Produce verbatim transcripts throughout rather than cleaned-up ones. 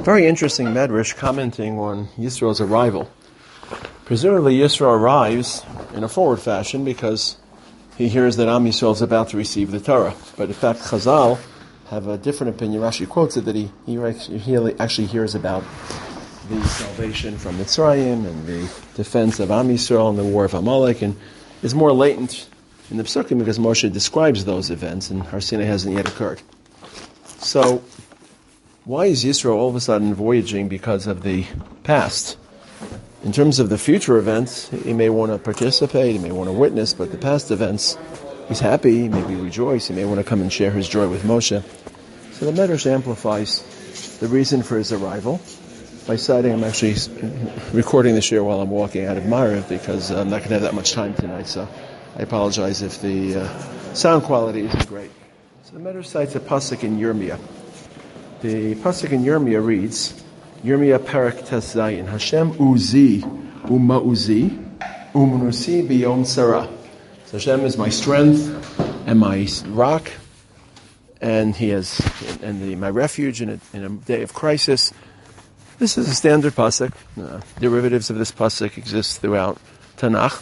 Very interesting medrash commenting on Yisro's arrival. Presumably Yisro arrives in a forward fashion because he hears that Am Yisrael is about to receive the Torah. But in fact, Chazal have a different opinion. Rashi quotes it that he, he, he actually hears about the salvation from Mitzrayim and the defense of Am Yisrael and the war of Amalek, and is more latent in the Psukim because Moshe describes those events and Har Sinai hasn't yet occurred. So, why is Yisro all of a sudden voyaging because of the past? In terms of the future events, he may want to participate, he may want to witness, but the past events, he's happy, he may be rejoiced, he may want to come and share his joy with Moshe. So the Medrash amplifies the reason for his arrival by citing, I'm actually recording this year while I'm walking out of Ma'ariv because I'm not going to have that much time tonight, so I apologize if the uh, sound quality isn't great. So the Medrash cites a pasuk in Yirmiyah. The pasuk in Yirmiyah reads, Yirmiyah Perek Tes Zayin, Hashem Uzi Uma'uzi Umunusi Biyom Sarah. So Hashem is my strength and my rock, and He is and the, my refuge in a, in a day of crisis. This is a standard pasuk. Uh, derivatives of this pasuk exist throughout Tanakh.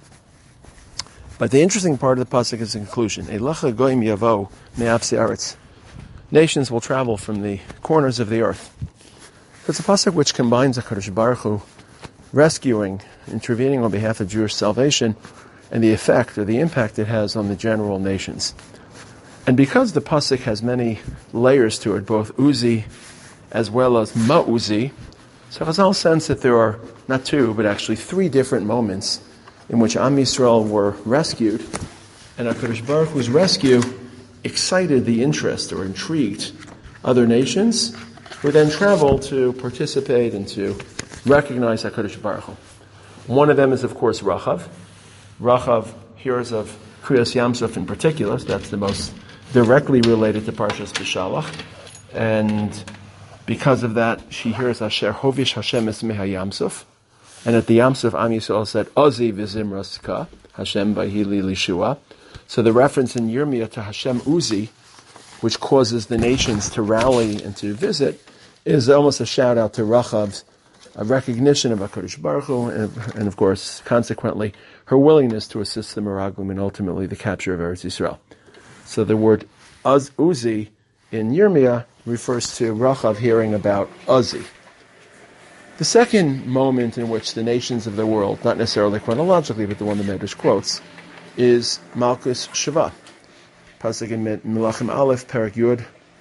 But the interesting part of the pasuk is the conclusion. Eilacha goyim yavo me'afsi aretz. Nations will travel from the corners of the earth. So it's a pasuk which combines HaKadosh Baruch Hu rescuing, intervening on behalf of Jewish salvation, and the effect or the impact it has on the general nations. And because the pasuk has many layers to it, both Uzi as well as Ma'uzi, so Chazal sense that there are not two, but actually three different moments in which Am Yisrael were rescued, and HaKadosh Baruch Hu's rescue excited the interest or intrigued other nations, who then traveled to participate and to recognize HaKadosh Baruch Hu. One of them is, of course, Rachav. Rachav hears of Kriyas Yamsuf in particular, so that's the most directly related to Parshas B'Shalach, and because of that, she hears Asher Hovish Hashem Esmei HaYamsuf, and at the Yamsuf, Am Yisrael said, Ozi v'zimraska, Hashem v'hili lishua. So the reference in Yirmiyah to Hashem Uzi, which causes the nations to rally and to visit, is almost a shout out to Rachav's a recognition of HaKadosh Baruch Hu, and, and of course, consequently, her willingness to assist the Meraglim and ultimately the capture of Eretz Yisrael. So the word Az Uzi in Yirmiyah refers to Rachav hearing about Uzi. The second moment in which the nations of the world, not necessarily chronologically, but the one the Medrash quotes, is Malchus Sheva. Pasuk in Melachim Aleph, Perek Yud,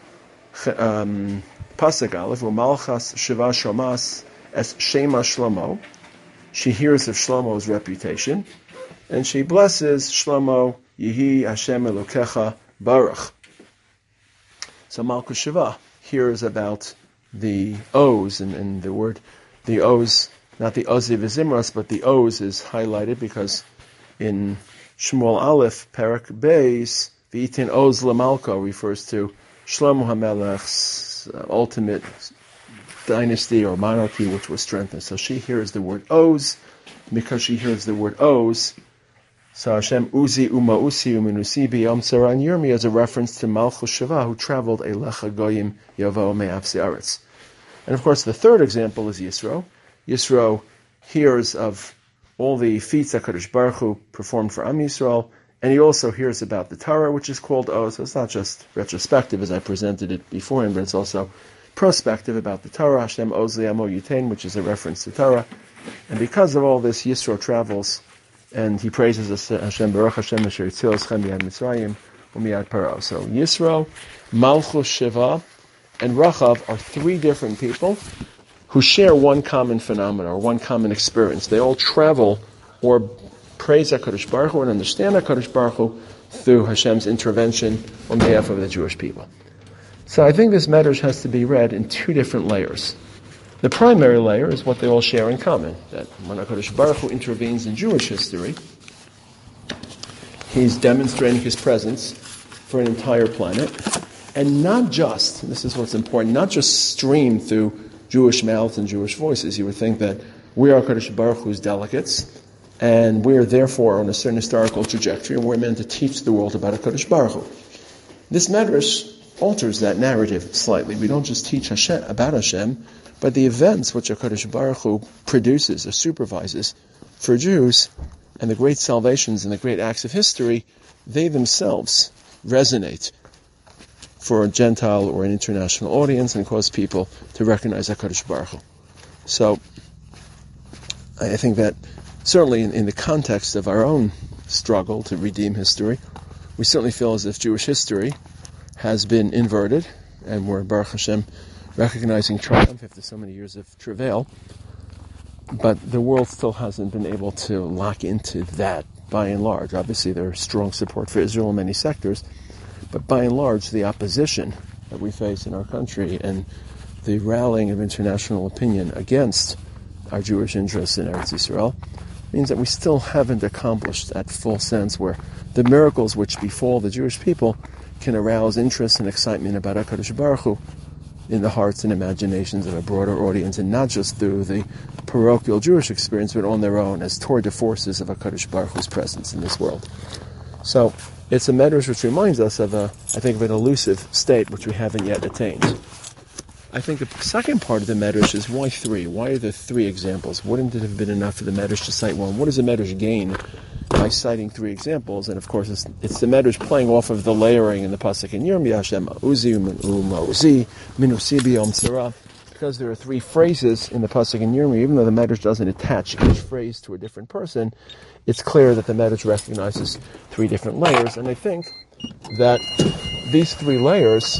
um, Pasuk Aleph, Malchus Sheva Shomas es Shema Shlomo. She hears of Shlomo's reputation, and she blesses Shlomo, Yehi Hashem Elokecha Baruch. So Malchus Sheva hears about the O's, and, and the word, the O's, not the Ozi v'Zimras, but the O's is highlighted because in Shmuel Aleph, Perek Beis, V'itin Oz Lamalko refers to Shlomo HaMelech's uh, ultimate dynasty or monarchy which was strengthened. So she hears the word Oz, because she hears the word Oz, so Hashem Uzi Uma Usi Uminusi B'Yom Tzara in Yirmiyah is a reference to Malchus Sheva, who traveled Eilecha Goyim Yavo Me'afsi Aretz. And of course the third example is Yisro. Yisro hears of all the feats that HaKadosh Baruch Hu performed for Am Yisrael, and he also hears about the Torah, which is called Oz. So it's not just retrospective as I presented it beforehand, but it's also prospective about the Torah, Hashem Oz Li'amo Yutein, which is a reference to Torah. And because of all this, Yisro travels, and he praises Hashem, Baruch Hashem Asher Yitzil Eschem Miyad Mitzrayim U'miyad Paro. So Yisro, Malchus Sheva, and Rachav are three different people who share one common phenomenon or one common experience. They all travel or praise HaKadosh Baruch Hu and understand HaKadosh Baruch Hu through Hashem's intervention on behalf of the Jewish people. So I think this medrash has to be read in two different layers. The primary layer is what they all share in common, that when HaKadosh Baruch Hu intervenes in Jewish history, He's demonstrating His presence for an entire planet, and not just, and this is what's important, not just streamed through Jewish mouths and Jewish voices. You would think that we are HaKadosh Baruch Hu's delegates, and we are therefore on a certain historical trajectory, and we're meant to teach the world about HaKadosh Baruch Hu. This medrash alters that narrative slightly. We don't just teach Hashem, about Hashem, but the events which HaKadosh Baruch Hu produces or supervises for Jews, and the great salvations and the great acts of history, they themselves resonate for a Gentile or an international audience and cause people to recognize HaKadosh Baruch Hu. So, I think that certainly in, in the context of our own struggle to redeem history, we certainly feel as if Jewish history has been inverted, and we're, Baruch Hashem, recognizing triumph after so many years of travail. But the world still hasn't been able to lock into that, by and large. Obviously, there's strong support for Israel in many sectors, but by and large, the opposition that we face in our country and the rallying of international opinion against our Jewish interests in Eretz Yisrael means that we still haven't accomplished that full sense where the miracles which befall the Jewish people can arouse interest and excitement about HaKadosh Baruch Hu in the hearts and imaginations of a broader audience, and not just through the parochial Jewish experience, but on their own as tour de forces of HaKadosh Baruch Hu's presence in this world. So it's a medrash which reminds us of a, I think, of an elusive state which we haven't yet attained. I think the second part of the medrash is why three? Why are there three examples? Wouldn't it have been enough for the medrash to cite one? What does the medrash gain by citing three examples? And of course, it's, it's the medrash playing off of the layering in the pasuk in Yirmiyah, Hashem Uzi Uzi Minusi B'Yom Tzara, because there are three phrases in the pasuk in Yirmiyah. Even though the medrash doesn't attach each phrase to a different person, it's clear that the medrash recognizes three different layers. And I think that these three layers.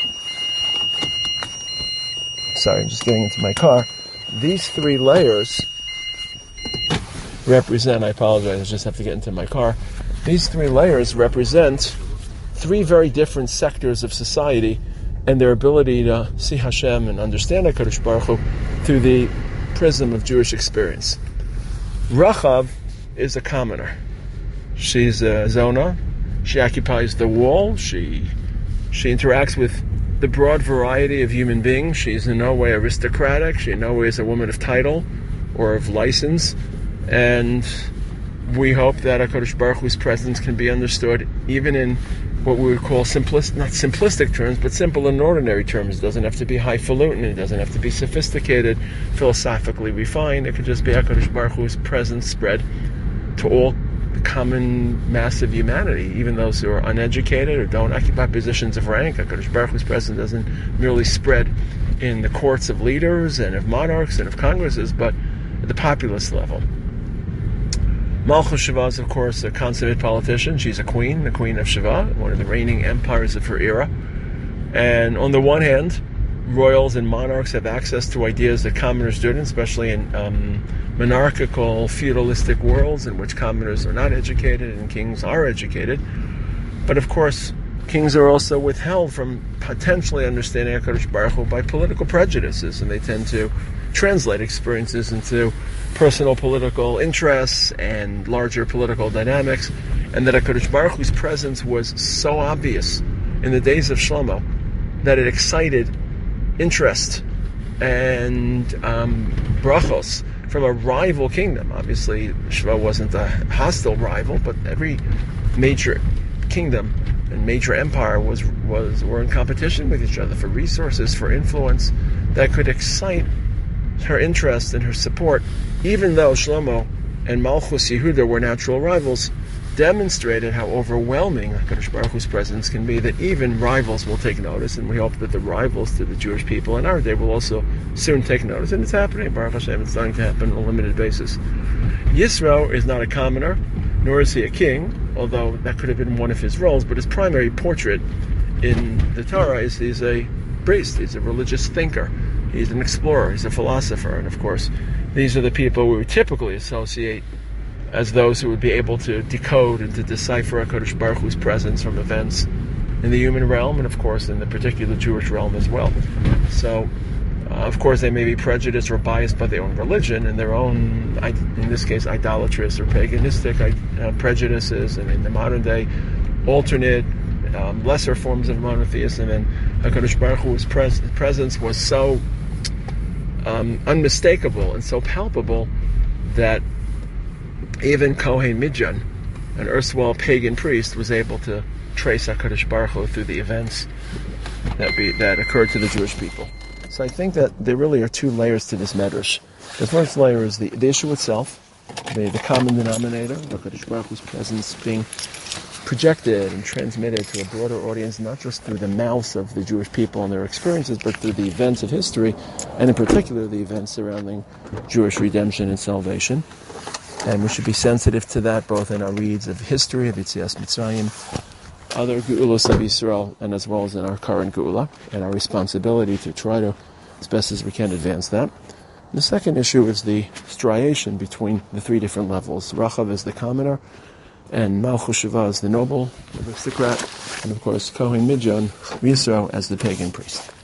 Sorry, I'm just getting into my car. These three layers represent, I apologize, I just have to get into my car. These three layers represent three very different sectors of society and their ability to see Hashem and understand HaKadosh Baruch Hu through the prism of Jewish experience. Rachav is a commoner. She's a zona. She occupies the wall. She she interacts with the broad variety of human beings. She's in no way aristocratic. She in no way is a woman of title or of license. And we hope that HaKadosh Baruch Hu's presence can be understood even in what we would call simplist, not simplistic terms, but simple and ordinary terms. It doesn't have to be highfalutin. It doesn't have to be sophisticated, philosophically refined. It could just be HaKadosh Baruch Hu's presence spread to all the common mass of humanity, even those who are uneducated or don't occupy positions of rank. HaKadosh Baruch Hu's presence doesn't merely spread in the courts of leaders and of monarchs and of congresses, but at the populace level. Malchus Sheva is, of course, a consummate politician. She's a queen, the queen of Sheva, one of the reigning empires of her era. And on the one hand, royals and monarchs have access to ideas that commoners don't, especially in um, monarchical, feudalistic worlds in which commoners are not educated and kings are educated. But of course, kings are also withheld from potentially understanding HaKadosh Baruch Hu by political prejudices, and they tend to translate experiences into personal political interests and larger political dynamics, and that HaKadosh Baruch Hu's presence was so obvious in the days of Shlomo that it excited interest and um, brachos from a rival kingdom. Obviously, Sheva wasn't a hostile rival, but every major kingdom and major empire was was were in competition with each other for resources, for influence that could excite her interest and her support. Even though Shlomo and Malchus Yehuda were natural rivals, demonstrated how overwhelming HaKadosh Baruch Hu's presence can be, that even rivals will take notice, and we hope that the rivals to the Jewish people in our day will also soon take notice, and it's happening. Baruch Hashem, it's starting to happen on a limited basis. Yisro is not a commoner, nor is he a king, although that could have been one of his roles, but his primary portrait in the Torah is he's a priest, he's a religious thinker, he's an explorer, he's a philosopher, and of course, these are the people we would typically associate as those who would be able to decode and to decipher HaKadosh Baruch Hu's presence from events in the human realm, and of course in the particular Jewish realm as well. So, uh, of course, they may be prejudiced or biased by their own religion and their own, in this case, idolatrous or paganistic uh, prejudices, and in the modern day, alternate, um, lesser forms of monotheism. And HaKadosh Baruch Hu's pres- presence was so um, unmistakable and so palpable that even Kohen Midjan, an erstwhile pagan priest, was able to trace HaKadosh Baruch Hu through the events that be, that occurred to the Jewish people. So I think that there really are two layers to this medrash. The first layer is the, the issue itself, the, the common denominator, the Kadosh Baruch Hu's presence being projected and transmitted to a broader audience, not just through the mouths of the Jewish people and their experiences, but through the events of history, and in particular the events surrounding Jewish redemption and salvation. And we should be sensitive to that both in our reads of history of Yetzias Mitzrayim, other Geulos of Yisrael, and as well as in our current Geula, and our responsibility to try to, as best as we can, advance that. The second issue is the striation between the three different levels. Rachav is the commoner, and Malchus Sheva is the noble, the aristocrat, and of course Kohen Midjan Yisro as the pagan priest.